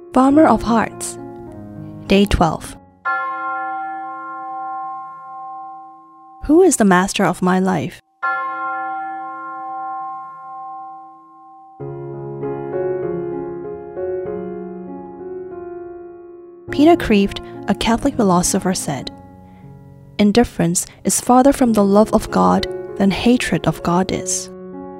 Farmer of Hearts, Day 12. Who is the master of my life? Peter Kreeft, a Catholic philosopher, said, "Indifference is farther from the love of God than hatred of God is."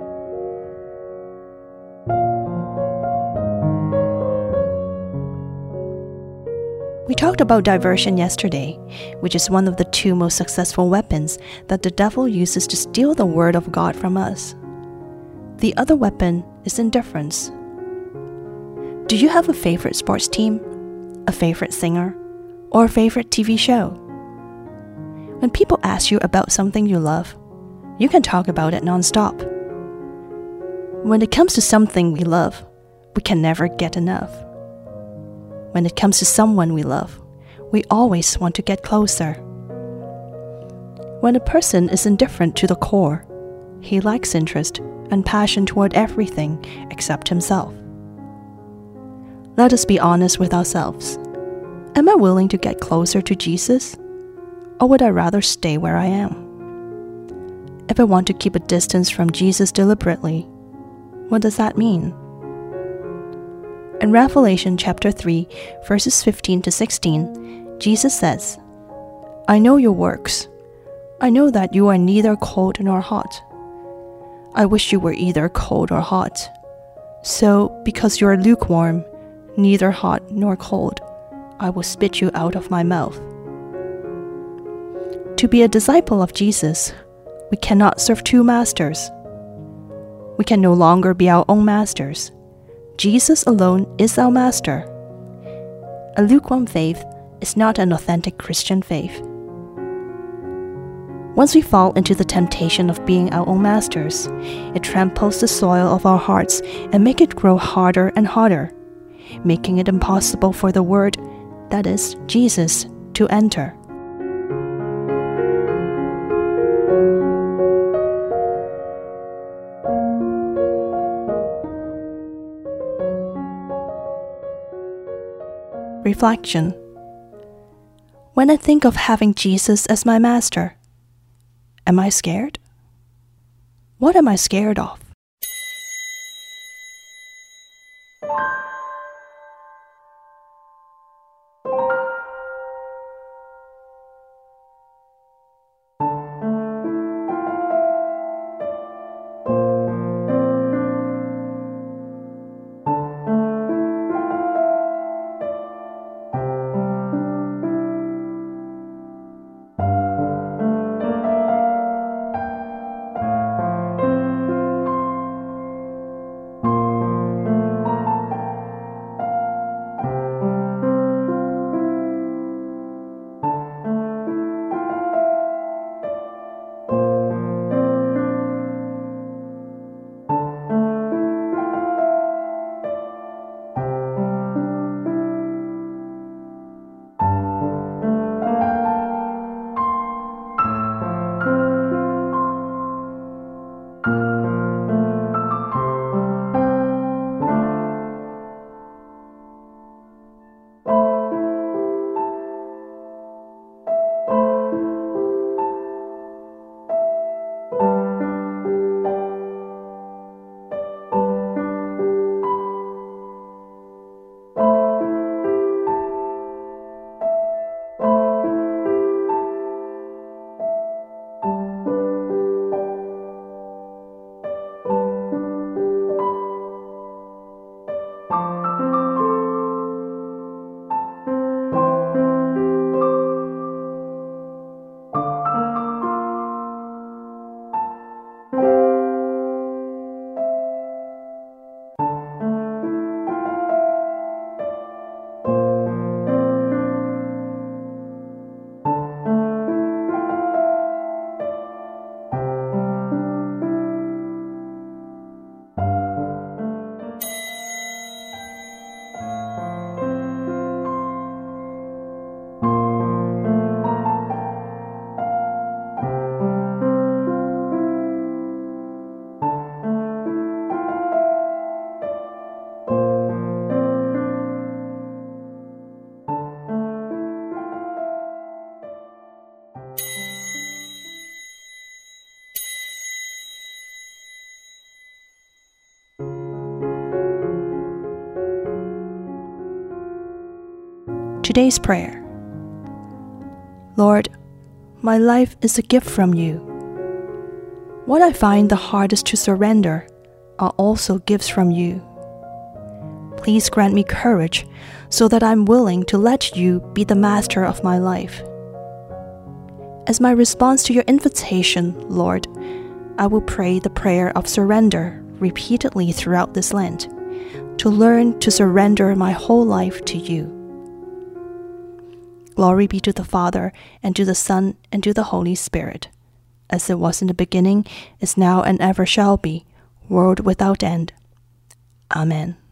We talked about diversion yesterday, which is one of the two most successful weapons that the devil uses to steal the word of God from us. The other weapon is indifference. Do you have a favorite sports team, a favorite singer, or a favorite TV show? When people ask you about something you love, you can talk about it nonstop. When it comes to something we love, we can never get enough. When it comes to someone we love, we always want to get closer. When a person is indifferent to the core, he lacks interest and passion toward everything except himself. Let us be honest with ourselves. Am I willing to get closer to Jesus? Or would I rather stay where I am? If I want to keep a distance from Jesus deliberately, what does that mean? In Revelation chapter 3, verses 15 to 16, Jesus says, "I know your works. I know that you are neither cold nor hot. I wish you were either cold or hot. So, because you are lukewarm, neither hot nor cold, I will spit you out of my mouth." To be a disciple of Jesus, we cannot serve two masters. We can no longer be our own masters. Jesus alone is our master. A lukewarm faith is not an authentic Christian faith. Once we fall into the temptation of being our own masters, it tramples the soil of our hearts and makes it grow harder and harder, making it impossible for the word, that is, Jesus, to enter. Reflection. When I think of having Jesus as my master, am I scared? What am I scared of? Today's prayer. Lord, my life is a gift from you. What I find the hardest to surrender are also gifts from you. Please grant me courage so that I'm willing to let you be the master of my life. As my response to your invitation, Lord, I will pray the prayer of surrender repeatedly throughout this Lent, to learn to surrender my whole life to you. Glory be to the Father, and to the Son, and to the Holy Spirit, as it was in the beginning, is now, and ever shall be, world without end. Amen.